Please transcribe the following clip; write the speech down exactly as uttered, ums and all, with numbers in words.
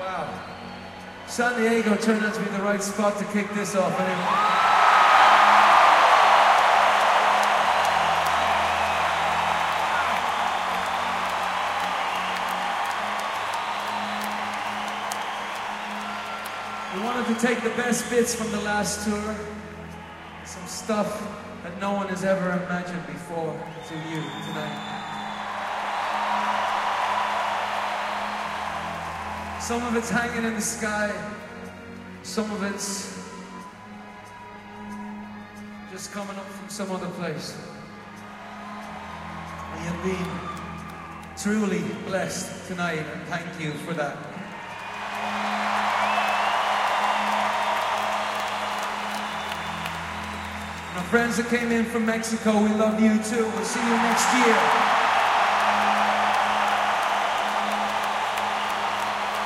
Wow. San Diego turned out to be the right spot to kick this off anyway. We wanted to take the best bits from the last tour, some stuff that no one has ever imagined before, to you tonight. Some of it's hanging in the sky, some of it's just coming up from some other place. We have been truly blessed tonight, and thank you for that. And our friends that came in from Mexico, we love you too. We'll see you next year.